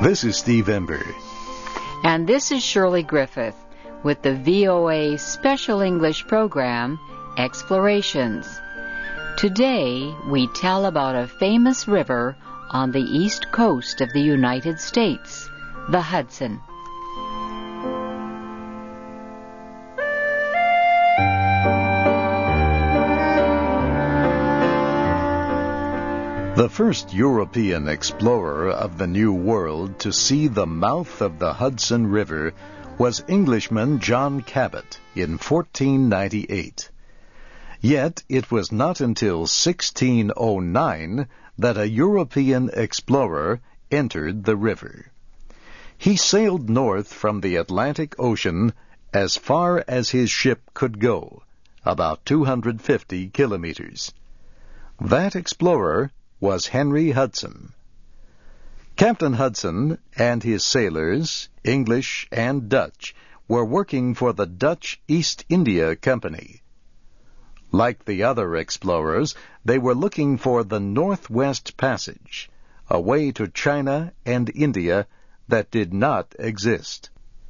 This is Steve Ember. And this is Shirley Griffith with the VOA Special English program, Explorations. Today, we tell about a famous river on the east coast of the United States, the Hudson. The first European explorer of the New World to see the mouth of the Hudson River was Englishman John Cabot in 1498. Yet it was not until 1609 that a European explorer entered the river. He sailed north from the Atlantic Ocean as far as his ship could go, about 250 kilometers. That explorer was Henry Hudson. Captain Hudson and his sailors, English and Dutch, were working for the Dutch East India Company. Like the other explorers, they were looking for the Northwest Passage, a way to China and India that did not exist.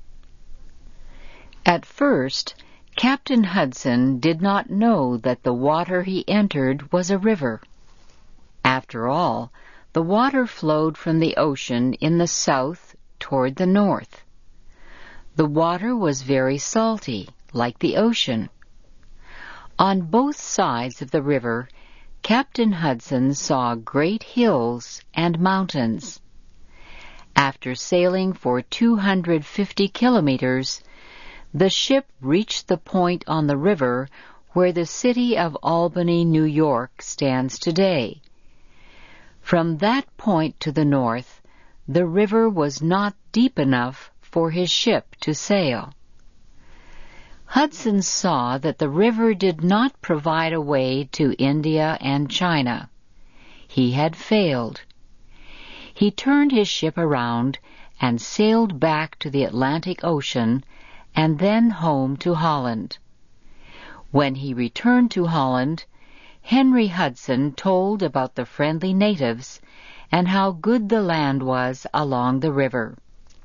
At first, Captain Hudson did not know that the water he entered was a river. After all, the water flowed from the ocean in the south toward the north. The water was very salty, like the ocean. On both sides of the river, Captain Hudson saw great hills and mountains. After sailing for 250 kilometers, the ship reached the point on the river where the city of Albany, New York, stands today. From that point to the north, the river was not deep enough for his ship to sail. Hudson saw that the river did not provide a way to India and China. He had failed. He turned his ship around and sailed back to the Atlantic Ocean and then home to Holland. When he returned to Holland, Henry Hudson told about the friendly natives and how good the land was along the river.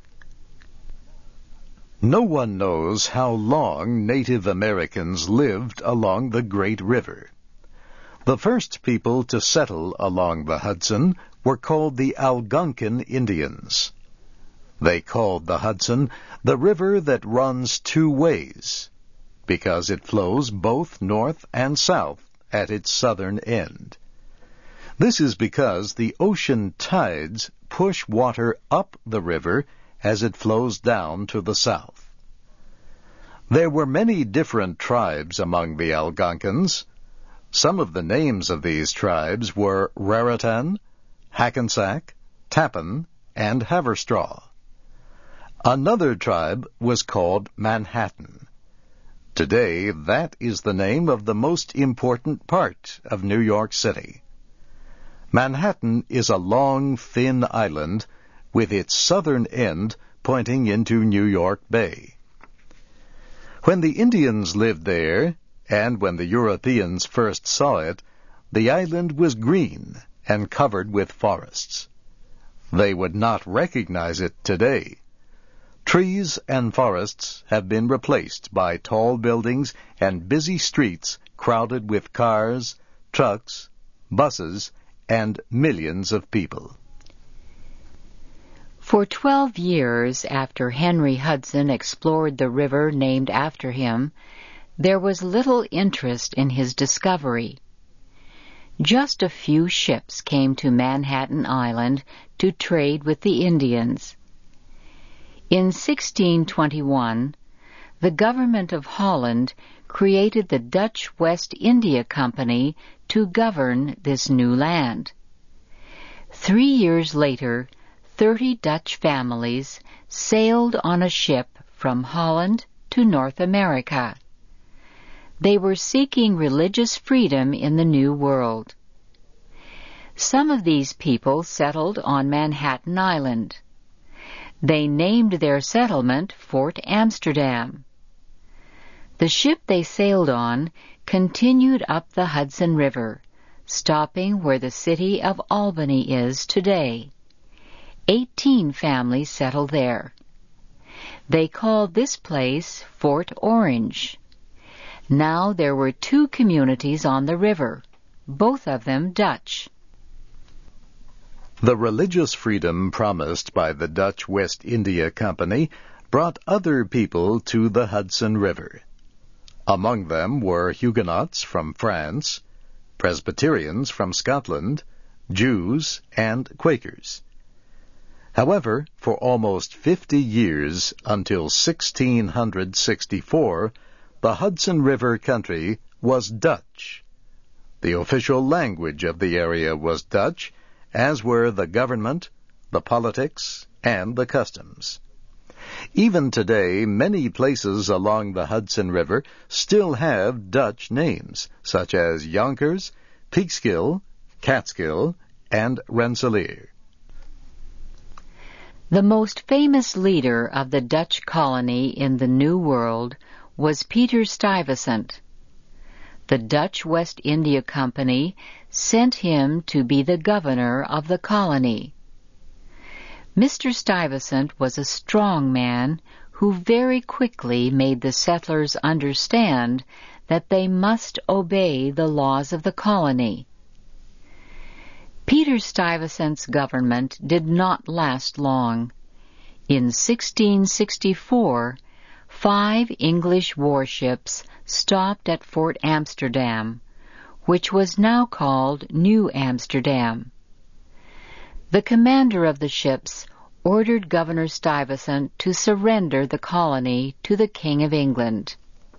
No one knows how long Native Americans lived along the Great River. The first people to settle along the Hudson were called the Algonquin Indians. They called the Hudson the river that runs two ways, because it flows both north and south at its southern end. This is because the ocean tides push water up the river as it flows down to the south. There were many different tribes among the Algonquins. Some of the names of these tribes were Raritan, Hackensack, Tappan, and Haverstraw. Another tribe was called Manhattan. Today, that is the name of the most important part of New York City. Manhattan is a long, thin island with its southern end pointing into New York Bay. When the Indians lived there, and when the Europeans first saw it, the island was green and covered with forests. They would not recognize it today. Trees and forests have been replaced by tall buildings and busy streets crowded with cars, trucks, buses, and millions of people. For 12 years after Henry Hudson explored the river named after him, there was little interest in his discovery. Just a few ships came to Manhattan Island to trade with the Indians. In 1621, the government of Holland created the Dutch West India Company to govern this new land. 3 years later, 30 Dutch families sailed on a ship from Holland to North America. They were seeking religious freedom in the New World. Some of these people settled on Manhattan Island. They named their settlement Fort Amsterdam. The ship they sailed on continued up the Hudson River, stopping where the city of Albany is today. 18 families settled there. They called this place Fort Orange. Now there were 2 communities on the river, both of them Dutch. The religious freedom promised by the Dutch West India Company brought other people to the Hudson River. Among them were Huguenots from France, Presbyterians from Scotland, Jews, and Quakers. However, for almost 50 years, until 1664, the Hudson River country was Dutch. The official language of the area was Dutch, as were the government, the politics, and the customs. Even today, many places along the Hudson River still have Dutch names, such as Yonkers, Peekskill, Catskill, and Rensselaer. The most famous leader of the Dutch colony in the New World was Peter Stuyvesant. The Dutch West India Company sent him to be the governor of the colony. Mr. Stuyvesant was a strong man who very quickly made the settlers understand that they must obey the laws of the colony. Peter Stuyvesant's government did not last long. In 1664, 5 English warships stopped at Fort Amsterdam, which was now called New Amsterdam. The commander of the ships ordered Governor Stuyvesant to surrender the colony to the King of England.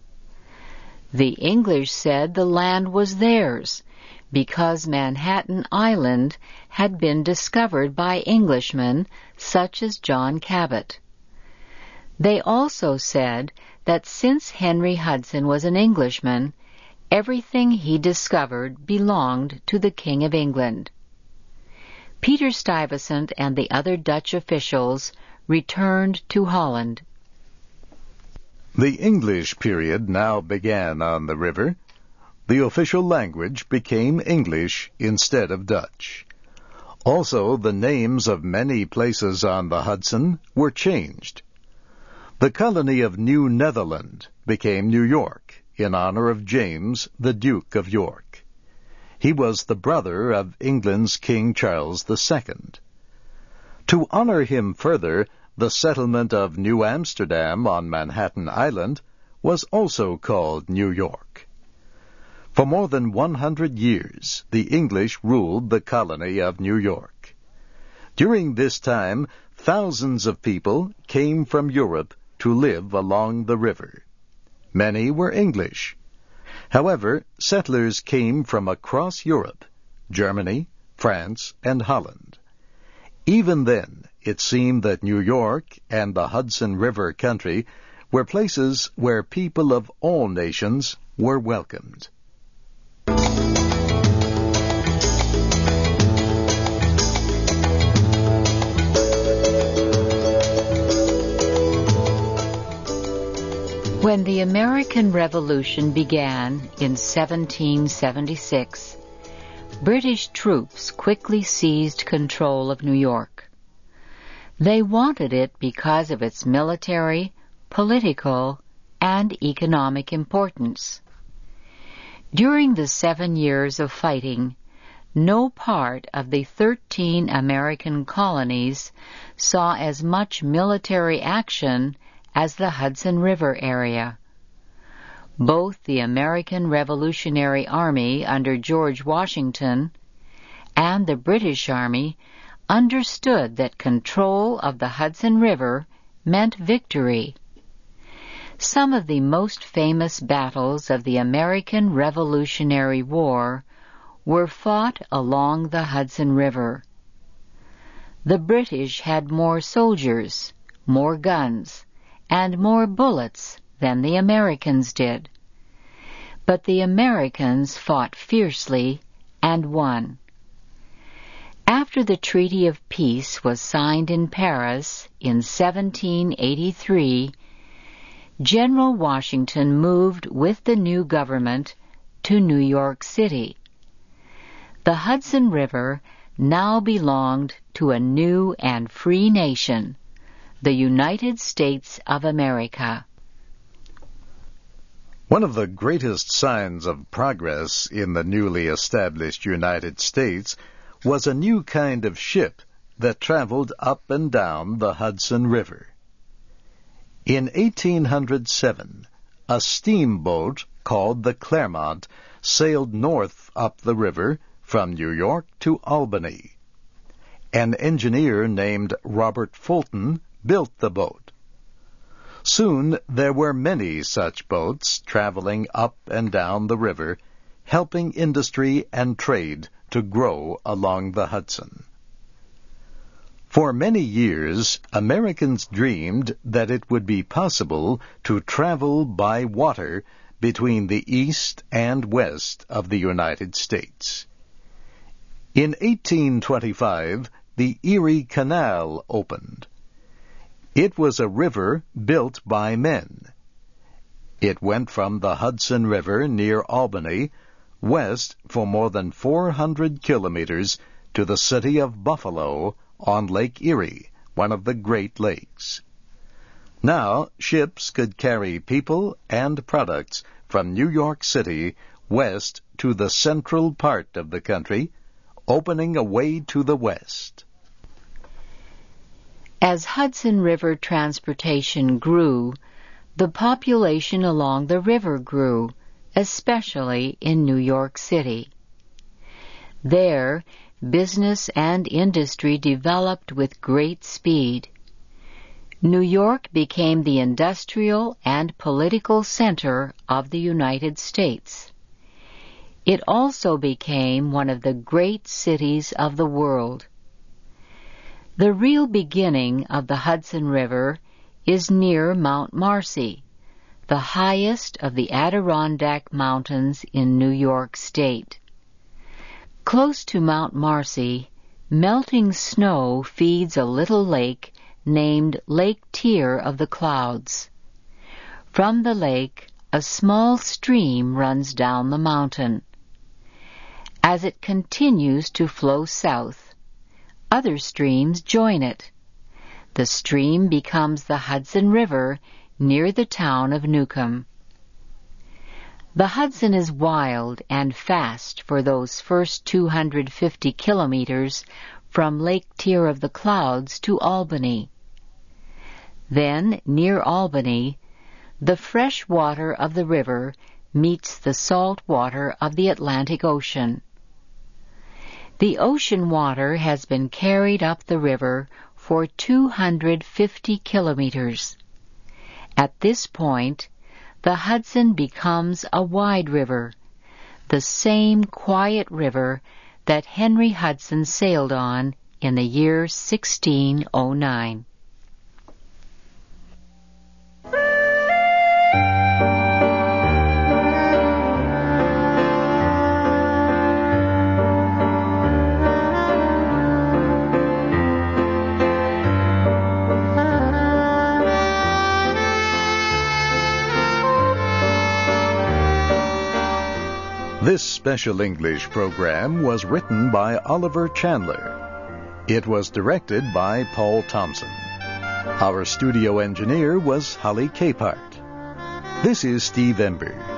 The English said the land was theirs, because Manhattan Island had been discovered by Englishmen such as John Cabot. They also said that since Henry Hudson was an Englishman, everything he discovered belonged to the King of England. Peter Stuyvesant and the other Dutch officials returned to Holland. The English period now began on the river. The official language became English instead of Dutch. Also, the names of many places on the Hudson were changed. The colony of New Netherland became New York in honor of James, the Duke of York. He was the brother of England's King Charles II. To honor him further, the settlement of New Amsterdam on Manhattan Island was also called New York. For more than 100 years, the English ruled the colony of New York. During this time, thousands of people came from Europe to live along the river. Many were English. However, settlers came from across Europe, Germany, France, and Holland. Even then, it seemed that New York and the Hudson River country were places where people of all nations were welcomed. When the American Revolution began in 1776, British troops quickly seized control of New York. They wanted it because of its military, political, and economic importance. During the 7 years of fighting, no part of the 13 American colonies saw as much military action as the Hudson River area. Both the American Revolutionary Army under George Washington and the British Army understood that control of the Hudson River meant victory. Some of the most famous battles of the American Revolutionary War were fought along the Hudson River. The British had more soldiers, more guns, and more bullets than the Americans did. But the Americans fought fiercely and won. After the Treaty of Peace was signed in Paris in 1783, General Washington moved with the new government to New York City. The Hudson River now belonged to a new and free nation, the United States of America. One of the greatest signs of progress in the newly established United States was a new kind of ship that traveled up and down the Hudson River. In 1807, a steamboat called the Clermont sailed north up the river from New York to Albany. An engineer named Robert Fulton built the boat. Soon there were many such boats traveling up and down the river, helping industry and trade to grow along the Hudson. For many years, Americans dreamed that it would be possible to travel by water between the east and west of the United States. In 1825, the Erie Canal opened. It was a river built by men. It went from the Hudson River near Albany west for more than 400 kilometers to the city of Buffalo on Lake Erie, one of the Great Lakes. Now, ships could carry people and products from New York City west to the central part of the country, opening a way to the west. As Hudson River transportation grew, the population along the river grew, especially in New York City. There, business and industry developed with great speed. New York became the industrial and political center of the United States. It also became one of the great cities of the world. The real beginning of the Hudson River is near Mount Marcy, the highest of the Adirondack Mountains in New York State. Close to Mount Marcy, melting snow feeds a little lake named Lake Tyr of the Clouds. From the lake, a small stream runs down the mountain. As it continues to flow south, other streams join it. The stream becomes the Hudson River near the town of Newcomb. The Hudson is wild and fast for those first 250 kilometers from Lake Tyr of the Clouds to Albany. Then, near Albany, the fresh water of the river meets the salt water of the Atlantic Ocean. The ocean water has been carried up the river for 250 kilometers. At this point, the Hudson becomes a wide river, the same quiet river that Henry Hudson sailed on in the year 1609. This special English program was written by Oliver Chandler. It was directed by Paul Thompson. Our studio engineer was Holly Capehart. This is Steve Ember.